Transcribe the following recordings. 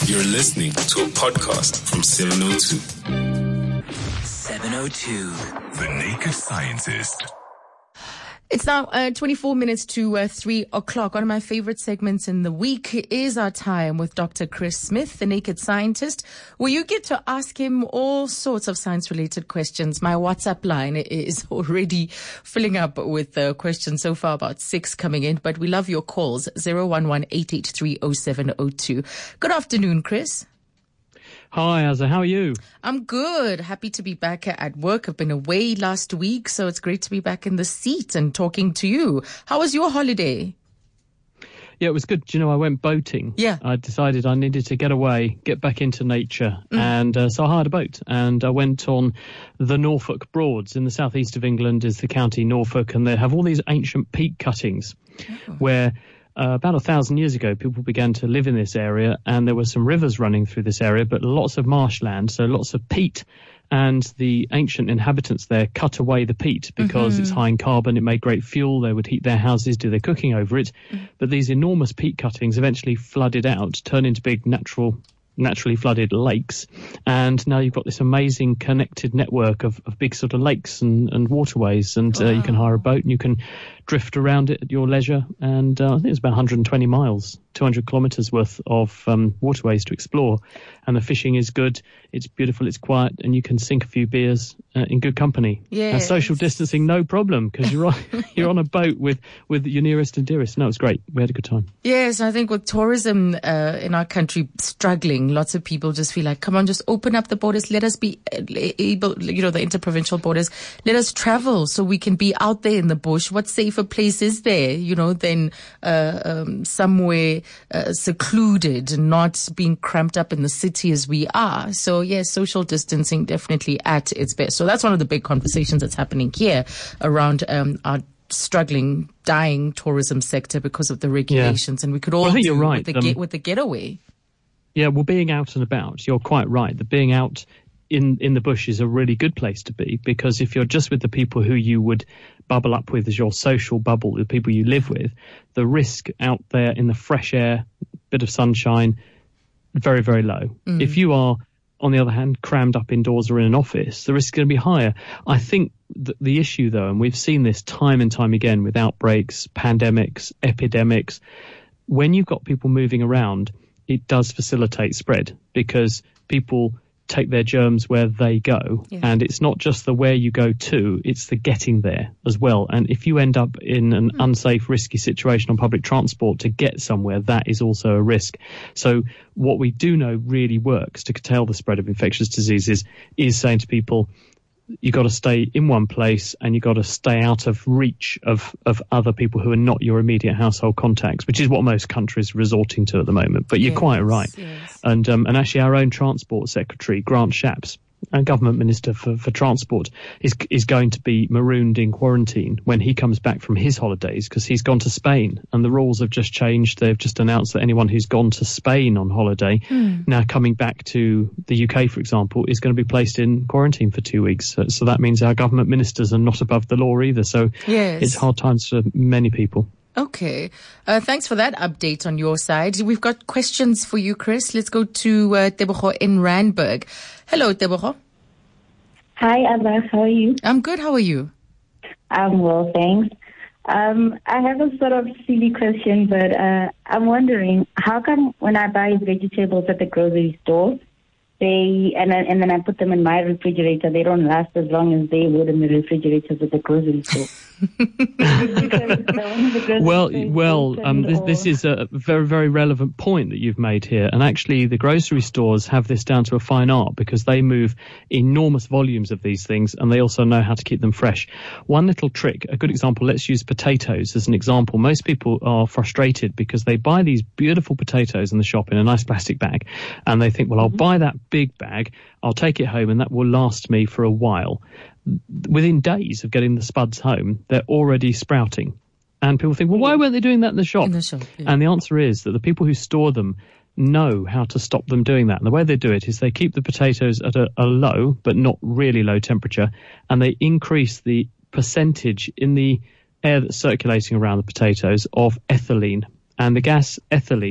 You're listening to a podcast from 702. 702. The Naked Scientist. It's now 24 minutes to 3 o'clock. One of my favorite segments in the week is our time with Dr. Chris Smith, the Naked Scientist, where you get to ask him all sorts of science-related questions. My WhatsApp line is already filling up with questions, so far about 6 coming in, but we love your calls, 011-883-0702. Good afternoon, Chris. Hi, Azza. How are you? I'm good. Happy to be back at work. I've been away last week, so it's great to be back in the seat and talking to you. How was your holiday? Yeah, it was good. Do you know, I went boating. Yeah. I decided I needed to get away, get back into nature. And so I hired a boat and I went on the Norfolk Broads. In the southeast of England is the county Norfolk, and they have all these ancient peat cuttings where... about 1,000 years ago, people began to live in this area, and there were some rivers running through this area, but lots of marshland, so lots of peat. And the ancient inhabitants there cut away the peat because it's high in carbon. It made great fuel. They would heat their houses, do their cooking over it. But these enormous peat cuttings eventually flooded out, turned into big naturally flooded lakes, and now you've got this amazing connected network of big sort of lakes and waterways, and you can hire a boat and you can drift around it at your leisure, and I think it's about 120 miles, 200 kilometres worth of waterways to explore, and the fishing is good, it's beautiful, it's quiet, and you can sink a few beers in good company. Yes. And social distancing, no problem, because you're on a boat with your nearest and dearest. No, it was great. We had a good time. Yes, I think with tourism in our country struggling, lots of people just feel like, come on, just open up the borders. Let us be able, the interprovincial borders. Let us travel so we can be out there in the bush. What safer place is there, than somewhere secluded and not being cramped up in the city as we are. So, yes, social distancing definitely at its best. So that's one of the big conversations that's happening here around our struggling, dying tourism sector because of the regulations. Yeah. And we could all I think you're right. with the getaway. Yeah, well, being out and about, you're quite right. The being out in the bush is a really good place to be, because if you're just with the people who you would bubble up with as your social bubble, the people you live with, the risk out there in the fresh air, bit of sunshine, very, very low. If you are, on the other hand, crammed up indoors or in an office, the risk is going to be higher. I think the issue, though, and we've seen this time and time again with outbreaks, pandemics, epidemics, when you've got people moving around, it does facilitate spread, because people take their germs where they go. Yeah. And it's not just the where you go to, it's the getting there as well. And if you end up in an unsafe, risky situation on public transport to get somewhere, that is also a risk. So what we do know really works to curtail the spread of infectious diseases is saying to people, you got to stay in one place and you got to stay out of reach of other people who are not your immediate household contacts, which is what most countries are resorting to at the moment. But you're quite right. Yes. And actually our own Transport Secretary, Grant Shapps, and Government Minister for Transport, is going to be marooned in quarantine when he comes back from his holidays, because he's gone to Spain and the rules have just changed. They've just announced that anyone who's gone to Spain on holiday now coming back to the UK, for example, is going to be placed in quarantine for 2 weeks. So that means our government ministers are not above the law either. So it's hard times for many people. Okay. Thanks for that update on your side. We've got questions for you, Chris. Let's go to Tebogo in Randburg. Hello, Tebogo. Hi, Abba. How are you? I'm good. How are you? I'm well, thanks. I have a sort of silly question, but I'm wondering, how come when I buy vegetables at the grocery store, and then I put them in my refrigerator, they don't last as long as they would in the refrigerators at the grocery store? This is a very, very relevant point that you've made here. And actually, the grocery stores have this down to a fine art, because they move enormous volumes of these things, and they also know how to keep them fresh. One little trick, a good example, let's use potatoes as an example. Most people are frustrated because they buy these beautiful potatoes in the shop in a nice plastic bag, and they think, well, I'll buy that big bag, I'll take it home, and that will last me for a while. Within days of getting the spuds home, they're already sprouting. And people think, well, why weren't they doing that in the shop? And the answer is that the people who store them know how to stop them doing that. And the way they do it is they keep the potatoes at a low, but not really low temperature, and they increase the percentage in the air that's circulating around the potatoes of ethylene. And the gas ethylene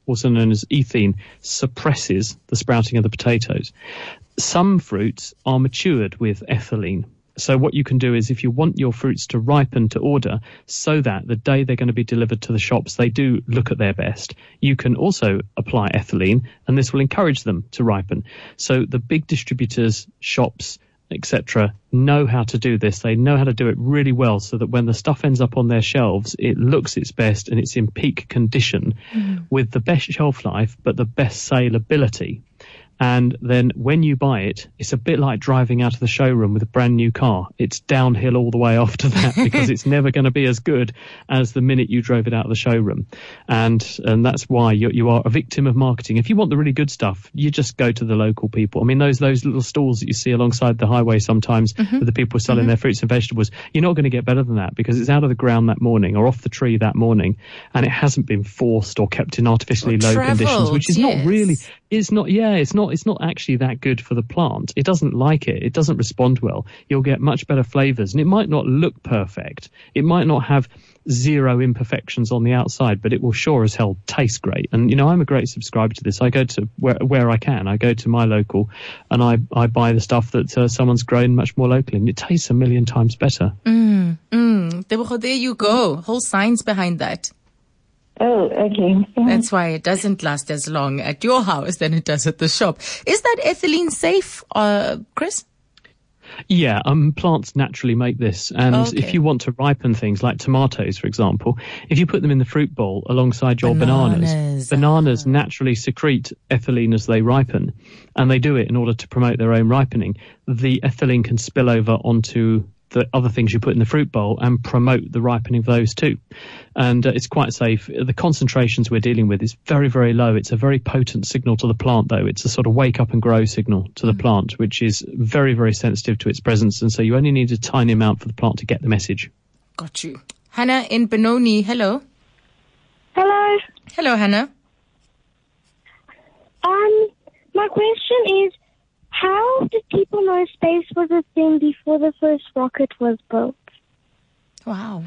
also known as ethene, suppresses the sprouting of the potatoes. Some fruits are matured with ethylene. So what you can do is, if you want your fruits to ripen to order so that the day they're going to be delivered to the shops, they do look at their best, you can also apply ethylene, and this will encourage them to ripen. So the big distributors, shops, etc., know how to do this. They know how to do it really well so that when the stuff ends up on their shelves, it looks its best and it's in peak condition with the best shelf life but the best saleability. And then when you buy it, it's a bit like driving out of the showroom with a brand new car. It's downhill all the way after that because it's never going to be as good as the minute you drove it out of the showroom. And that's why you are a victim of marketing. If you want the really good stuff, you just go to the local people. I mean, those little stalls that you see alongside the highway sometimes with the people selling their fruits and vegetables, you're not going to get better than that because it's out of the ground that morning or off the tree that morning, and it hasn't been forced or kept in artificially low conditions, which is not really... It's not actually that good for the plant. It doesn't like it. It doesn't respond well. You'll get much better flavors, and it might not look perfect. It might not have zero imperfections on the outside, but it will sure as hell taste great. And, I'm a great subscriber to this. I go to where I can. I go to my local and I buy the stuff that someone's grown much more locally, and it tastes a million times better. There you go. Whole science behind that. Oh, okay. That's why it doesn't last as long at your house than it does at the shop. Is that ethylene safe, Chris? Yeah, plants naturally make this. And if you want to ripen things like tomatoes, for example, if you put them in the fruit bowl alongside your bananas naturally secrete ethylene as they ripen. And they do it in order to promote their own ripening. The ethylene can spill over onto the other things you put in the fruit bowl and promote the ripening of those too. And it's quite safe. The concentrations we're dealing with is very, very low. It's a very potent signal to the plant, though. It's a sort of wake up and grow signal to the plant, which is very, very sensitive to its presence. And so you only need a tiny amount for the plant to get the message. Got you. Hannah in Benoni, hello. Hello. Hello, Hannah. My question is, how did people know space was a thing before the first rocket was built? Wow.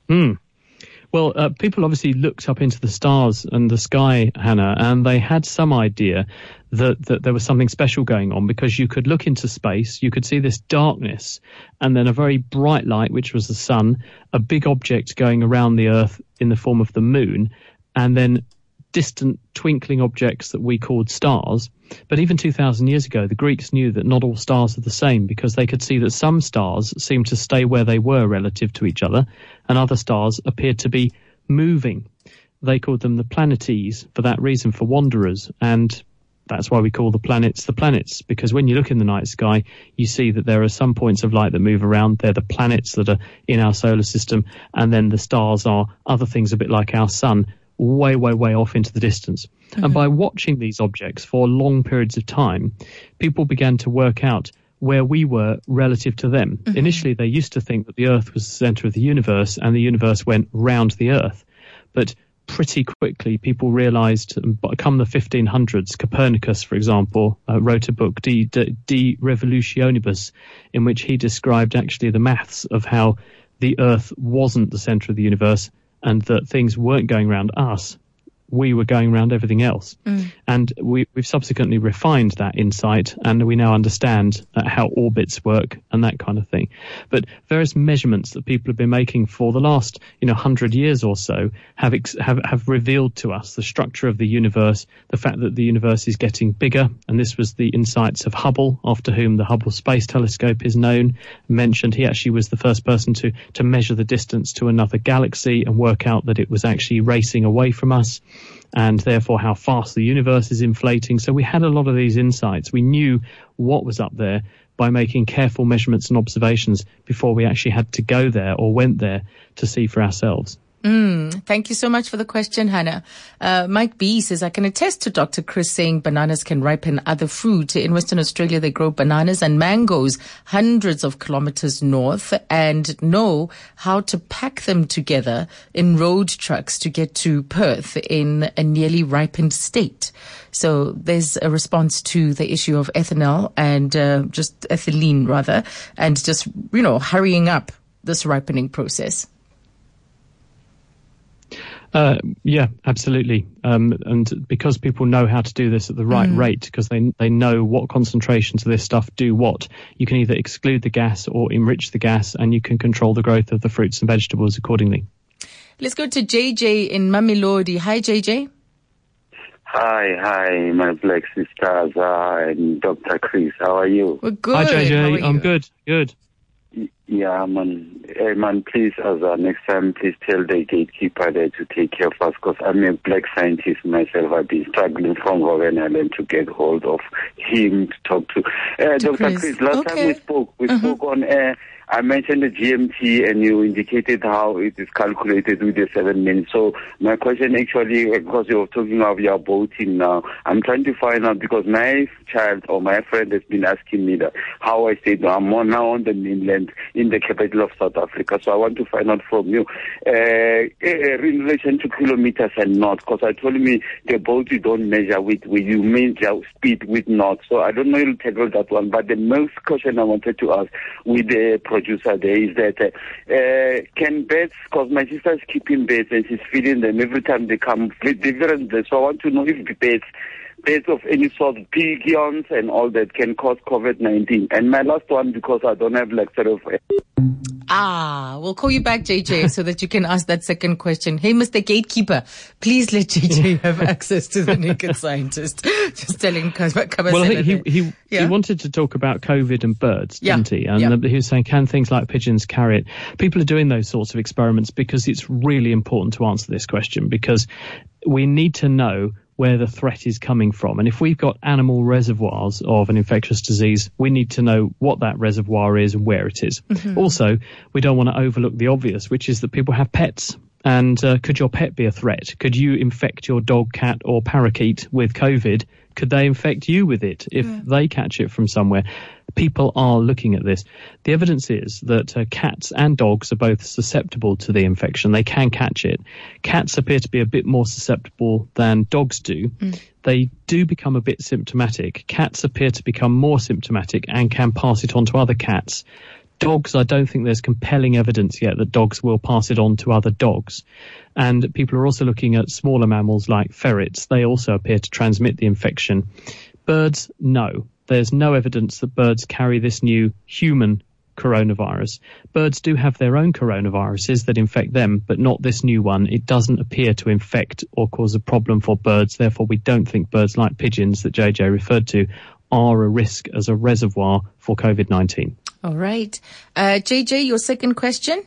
Well, people obviously looked up into the stars and the sky, Hannah, and they had some idea that there was something special going on, because you could look into space, you could see this darkness, and then a very bright light, which was the sun, a big object going around the Earth in the form of the moon, and then distant twinkling objects that we called stars. But even 2,000 years ago, the Greeks knew that not all stars are the same, because they could see that some stars seemed to stay where they were relative to each other, and other stars appeared to be moving. They called them the planetes for that reason, for wanderers, and that's why we call the planets, because when you look in the night sky, you see that there are some points of light that move around. They're the planets that are in our solar system, and then the stars are other things a bit like our sun, way, way, way off into the distance. And by watching these objects for long periods of time, people began to work out where we were relative to them. Initially, they used to think that the Earth was the center of the universe and the universe went round the Earth. But pretty quickly, people realized, come the 1500s, Copernicus, for example, wrote a book, De Revolutionibus, in which he described actually the maths of how the Earth wasn't the center of the universe, and that things weren't going around us, we were going around everything else. And we've subsequently refined that insight, and we now understand how orbits work and that kind of thing. But various measurements that people have been making for the last 100 years or so have revealed to us the structure of the universe, the fact that the universe is getting bigger, and this was the insights of Hubble, after whom the Hubble Space Telescope is mentioned. He actually was the first person to measure the distance to another galaxy and work out that it was actually racing away from us, and therefore how fast the universe is inflating. So we had a lot of these insights. We knew what was up there by making careful measurements and observations before we actually had to go there or went there to see for ourselves. Thank you so much for the question, Hannah. Mike B says, I can attest to Dr. Chris saying bananas can ripen other fruit. In Western Australia, they grow bananas and mangoes hundreds of kilometers north and know how to pack them together in road trucks to get to Perth in a nearly ripened state. So there's a response to the issue of ethanol and just ethylene, rather, and just, hurrying up this ripening process. Yeah, absolutely. And because people know how to do this at the right rate, because they know what concentrations of this stuff do what, you can either exclude the gas or enrich the gas, and you can control the growth of the fruits and vegetables accordingly. Let's go to JJ in Mamelodi. Hi, JJ. Hi, my black sisters and Dr. Chris. How are you? We're good. Hi, JJ. How are you? I'm good. Yeah, man. Hey, man, please, next time, please tell the gatekeeper there to take care of us, because I'm a black scientist myself. I've been struggling from Robben Island to get hold of him to talk to. Dr. Chris, last time we spoke on air. I mentioned the GMT, and you indicated how it is calculated with the 7 minutes. So my question actually, because you're talking of your boating now, I'm trying to find out, because my child or my friend has been asking me that how I stayed. I'm now on the mainland in the capital of South Africa. So I want to find out from you in relation to kilometers and knots, because I told me the boat you don't measure with, you measure speed with knots. So I don't know you'll tackle that one. But the most question I wanted to ask with the producer there is that can birds, because my sister is keeping birds and she's feeding them every time they come with different birds. So I want to know if the birds of any sort, pigeons and all that, can cause COVID-19. And my last one, because I don't have like sort of... We'll call you back, JJ, so that you can ask that second question. Hey, Mr. Gatekeeper, please let JJ have access to the Naked Scientist. Just tell him. Well, I think he wanted to talk about COVID and birds, didn't he? And he was saying, can things like pigeons carry it? People are doing those sorts of experiments because it's really important to answer this question, because we need to know where the threat is coming from. And if we've got animal reservoirs of an infectious disease, we need to know what that reservoir is and where it is. Also, we don't want to overlook the obvious, which is that people have pets. And could your pet be a threat? Could you infect your dog, cat or parakeet with COVID? Could they infect you with it if they catch it from somewhere? People are looking at this. The evidence is that cats and dogs are both susceptible to the infection. They can catch it. Cats appear to be a bit more susceptible than dogs do. They do become a bit symptomatic. Cats appear to become more symptomatic and can pass it on to other cats. Dogs, I don't think there's compelling evidence yet that dogs will pass it on to other dogs. And people are also looking at smaller mammals like ferrets. They also appear to transmit the infection. Birds, no. There's no evidence that birds carry this new human coronavirus. Birds do have their own coronaviruses that infect them, but not this new one. It doesn't appear to infect or cause a problem for birds. Therefore, we don't think birds like pigeons that JJ referred to are a risk as a reservoir for COVID-19. All right. JJ, your second question?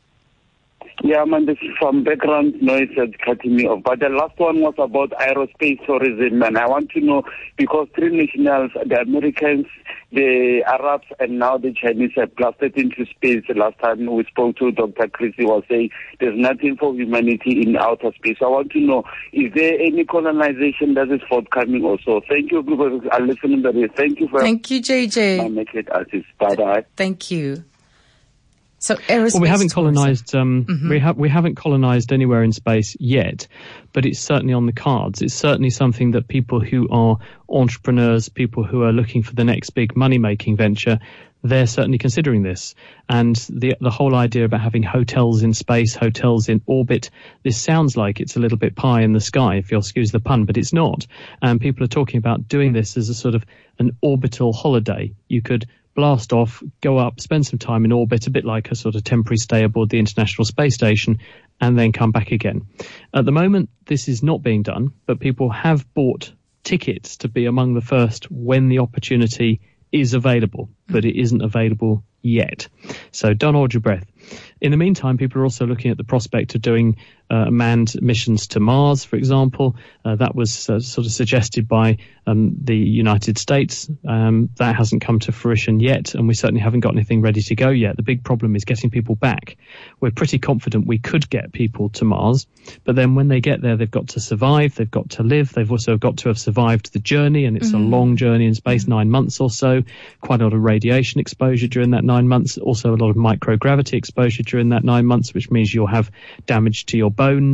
Yeah, man, there's some background noise that's cutting me off. But the last one was about aerospace tourism, and I want to know, because three nationals, the Americans, the Arabs, and now the Chinese have blasted into space. Last time we spoke to Dr. Chris, he was saying there's nothing for humanity in outer space. So I want to know, is there any colonization that is forthcoming also? Thank you, because I listen to this. Thank you, JJ. My naked artist. Bye-bye. Thank you. So aerospace. Well, we haven't colonized. We haven't colonized anywhere in space yet, but it's certainly on the cards. It's certainly something that people who are entrepreneurs, people who are looking for the next big money-making venture, they're certainly considering this. And the whole idea about having hotels in space, hotels in orbit, this sounds like it's a little bit pie in the sky, if you'll excuse the pun, but it's not. And people are talking about doing this as a sort of an orbital holiday. You could blast off, go up, spend some time in orbit, a bit like a sort of temporary stay aboard the International Space Station, and then come back again. At the moment, this is not being done, but people have bought tickets to be among the first when the opportunity is available, but it isn't available yet. So don't hold your breath. In the meantime, people are also looking at the prospect of doing manned missions to Mars, for example. That was sort of suggested by the United States. That hasn't come to fruition yet, and we certainly haven't got anything ready to go yet. The big problem is getting people back. We're pretty confident we could get people to Mars, but then when they get there, they've got to survive, they've got to live, they've also got to have survived the journey, and it's a long journey in space, 9 months or so, quite a lot of radiation exposure during that 9 months, also a lot of microgravity exposure during that 9 months, which means you'll have damage to your bones,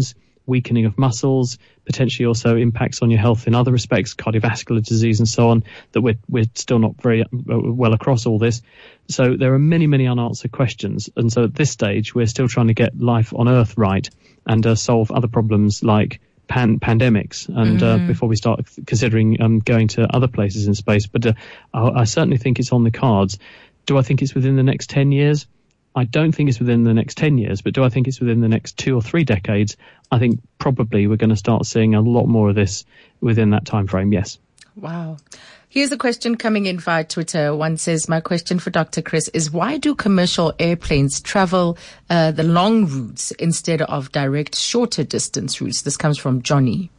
weakening of muscles, potentially also impacts on your health in other respects, cardiovascular disease and so on, that we're still not very well across all this. So there are many, many unanswered questions. And so at this stage, we're still trying to get life on Earth right and solve other problems like pandemics and before we start considering going to other places in space. But I certainly think it's on the cards. Do I think it's within the next 10 years? I don't think it's within the next 10 years, but do I think it's within the next 2 or 3 decades? I think probably we're going to start seeing a lot more of this within that time frame, yes. Wow. Here's a question coming in via Twitter. One says, my question for Dr. Chris is, why do commercial airplanes travel the long routes instead of direct shorter distance routes? This comes from Johnny.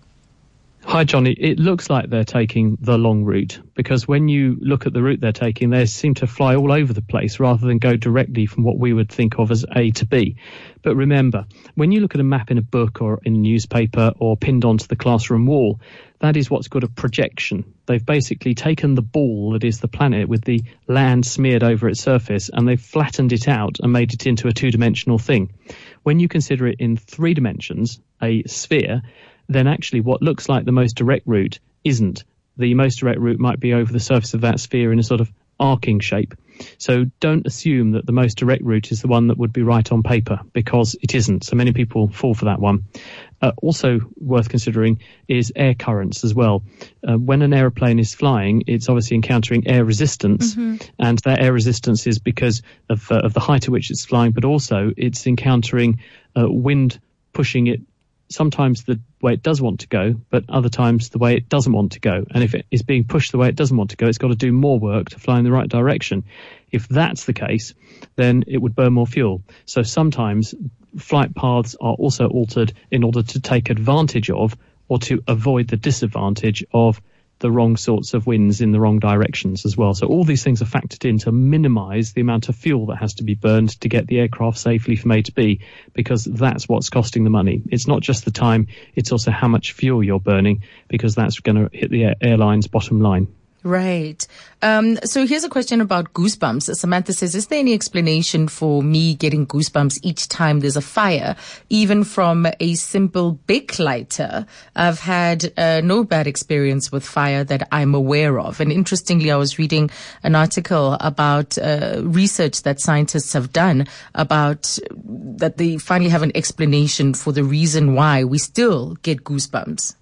Hi, Johnny. It looks like they're taking the long route because when you look at the route they're taking, they seem to fly all over the place rather than go directly from what we would think of as A to B. But remember, when you look at a map in a book or in a newspaper or pinned onto the classroom wall, that is what's called a projection. They've basically taken the ball that is the planet with the land smeared over its surface and they've flattened it out and made it into a two-dimensional thing. When you consider it in 3 dimensions, a sphere, then actually what looks like the most direct route isn't. The most direct route might be over the surface of that sphere in a sort of arcing shape. So don't assume that the most direct route is the one that would be right on paper, because it isn't. So many people fall for that one. Also worth considering is air currents as well. When an aeroplane is flying, it's obviously encountering air resistance, and that air resistance is because of the height at which it's flying, but also it's encountering wind pushing it sometimes the way it does want to go, but other times the way it doesn't want to go. And if it is being pushed the way it doesn't want to go, it's got to do more work to fly in the right direction. If that's the case, then it would burn more fuel. So sometimes flight paths are also altered in order to take advantage of or to avoid the disadvantage of the wrong sorts of winds in the wrong directions as well. So all these things are factored in to minimize the amount of fuel that has to be burned to get the aircraft safely from A to B, because that's what's costing the money. It's not just the time, it's also how much fuel you're burning, because that's going to hit the airline's bottom line. Right. So here's a question about goosebumps. Samantha says, is there any explanation for me getting goosebumps each time there's a fire, even from a simple Bic lighter? I've had no bad experience with fire that I'm aware of. And interestingly, I was reading an article about research that scientists have done about that they finally have an explanation for the reason why we still get goosebumps.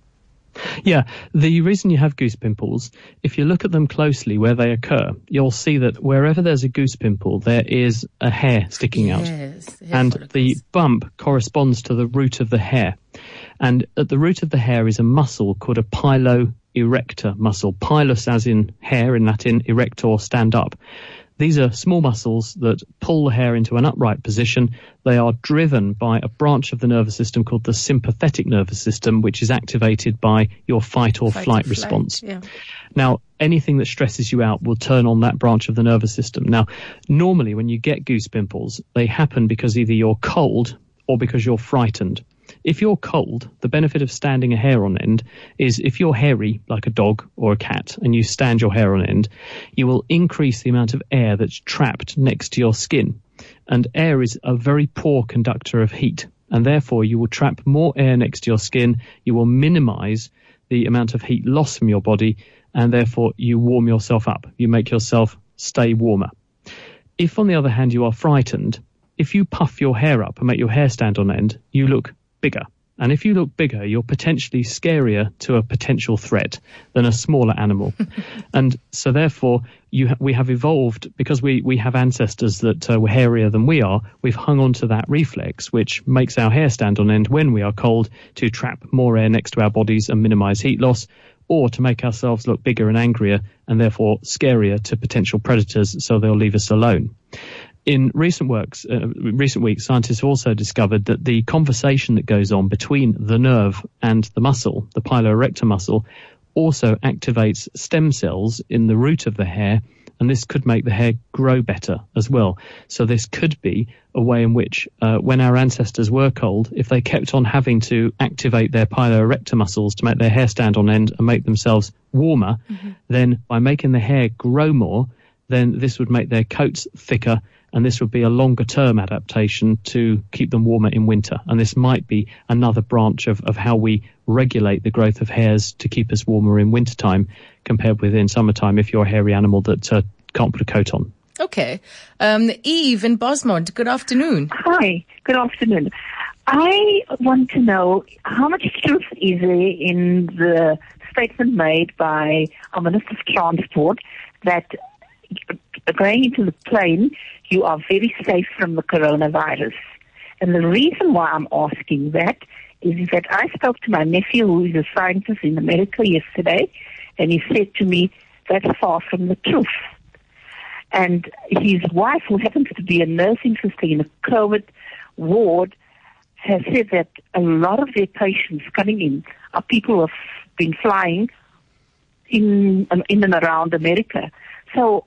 Yeah, the reason you have goose pimples, if you look at them closely where they occur, you'll see that wherever there's a goose pimple, there is a hair sticking out. And the bump corresponds to the root of the hair. And at the root of the hair is a muscle called a piloerector muscle. Pilus as in hair in Latin, erector, stand up. These are small muscles that pull the hair into an upright position. They are driven by a branch of the nervous system called the sympathetic nervous system, which is activated by your fight or flight response. Yeah. Now, anything that stresses you out will turn on that branch of the nervous system. Now, normally when you get goose pimples, they happen because either you're cold or because you're frightened. If you're cold, the benefit of standing a hair on end is if you're hairy, like a dog or a cat, and you stand your hair on end, you will increase the amount of air that's trapped next to your skin. And air is a very poor conductor of heat, and therefore you will trap more air next to your skin, you will minimize the amount of heat loss from your body, and therefore you warm yourself up. You make yourself stay warmer. If, on the other hand, you are frightened, if you puff your hair up and make your hair stand on end, you look bigger. And if you look bigger, you're potentially scarier to a potential threat than a smaller animal. And so therefore, we have evolved, because we have ancestors that were hairier than we are, we've hung on to that reflex, which makes our hair stand on end when we are cold to trap more air next to our bodies and minimize heat loss, or to make ourselves look bigger and angrier and therefore scarier to potential predators, so they'll leave us alone. In recent weeks, scientists have also discovered that the conversation that goes on between the nerve and the muscle, the piloerector muscle, also activates stem cells in the root of the hair, and this could make the hair grow better as well. So this could be a way in which, when our ancestors were cold, if they kept on having to activate their piloerector muscles to make their hair stand on end and make themselves warmer, then by making the hair grow more, then this would make their coats thicker, and this would be a longer term adaptation to keep them warmer in winter. And this might be another branch of how we regulate the growth of hairs to keep us warmer in wintertime compared with in summertime if you're a hairy animal that can't put a coat on. Okay. Eve in Bosmont, good afternoon. Hi, good afternoon. I want to know how much truth is there in the statement made by our Minister of Transport that going into the plane, you are very safe from the coronavirus. And the reason why I'm asking that is that I spoke to my nephew, who is a scientist in America, yesterday, and he said to me, that's far from the truth. And his wife, who happens to be a nursing sister in a COVID ward, has said that a lot of their patients coming in are people who have been flying in and around America. So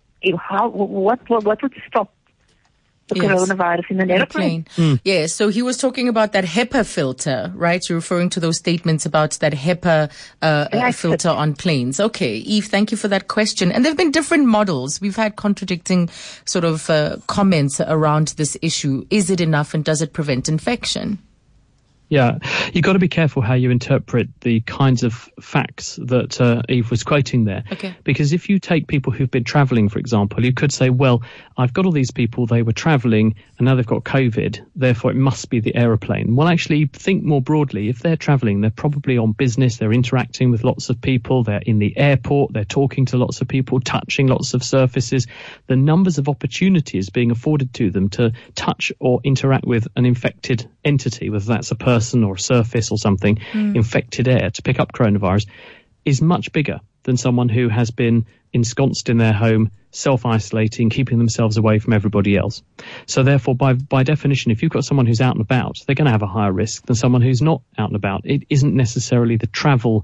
what would stop the coronavirus in an airplane? Yes, so he was talking about that HEPA filter, right? You're referring to those statements about that HEPA filter on planes. Okay, Eve, thank you for that question. And there have been different models. We've had contradicting sort of comments around this issue. Is it enough and does it prevent infection? Yeah, you've got to be careful how you interpret the kinds of facts that Eve was quoting there. Okay. Because if you take people who've been travelling, for example, you could say, well, I've got all these people, they were travelling and now they've got COVID, therefore it must be the aeroplane. Well, actually, think more broadly. If they're travelling, they're probably on business, they're interacting with lots of people, they're in the airport, they're talking to lots of people, touching lots of surfaces. The numbers of opportunities being afforded to them to touch or interact with an infected entity, whether that's a person or a surface or something, infected air, to pick up coronavirus, is much bigger than someone who has been ensconced in their home, self-isolating, keeping themselves away from everybody else. So therefore, by definition, if you've got someone who's out and about, they're going to have a higher risk than someone who's not out and about. It isn't necessarily the travel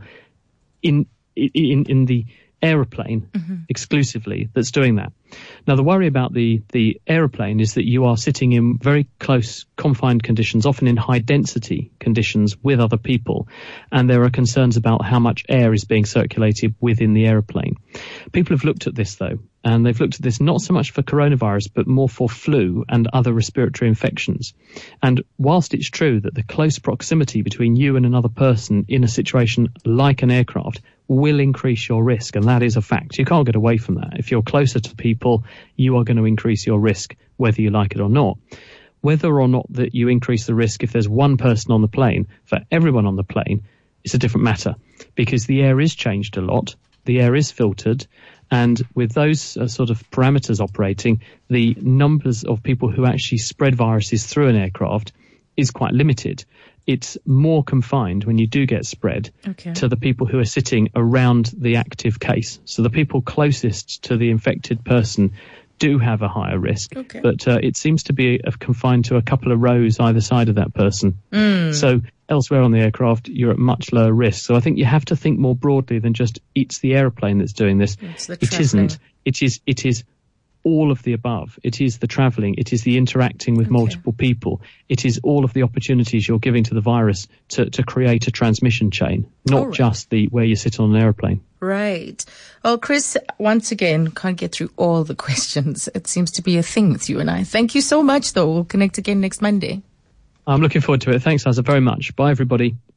in the aeroplane exclusively that's doing that. Now, the worry about the aeroplane is that you are sitting in very close, confined conditions, often in high-density conditions with other people, and there are concerns about how much air is being circulated within the aeroplane. People have looked at this, though, and they've looked at this not so much for coronavirus, but more for flu and other respiratory infections. And whilst it's true that the close proximity between you and another person in a situation like an aircraft will increase your risk, and that is a fact. You can't get away from that. If you're closer to people, you are going to increase your risk, whether you like it or not. Whether or not that you increase the risk if there's one person on the plane, for everyone on the plane, it's a different matter, because the air is changed a lot, the air is filtered, and with those sort of parameters operating, the numbers of people who actually spread viruses through an aircraft is quite limited. It's more confined when you do get spread to the people who are sitting around the active case. So the people closest to the infected person do have a higher risk, but it seems to be confined to a couple of rows either side of that person. So elsewhere on the aircraft, you're at much lower risk. So I think you have to think more broadly than just it's the aeroplane that's doing this. It isn't. It is all of the above. It is the travelling. It is the interacting with multiple people. It is all of the opportunities you're giving to the virus to create a transmission chain, not just the where you sit on an aeroplane. Right. Well, Chris, once again, can't get through all the questions. It seems to be a thing with you and I. Thank you so much, though. We'll connect again next Monday. I'm looking forward to it. Thanks, Asa, very much. Bye, everybody.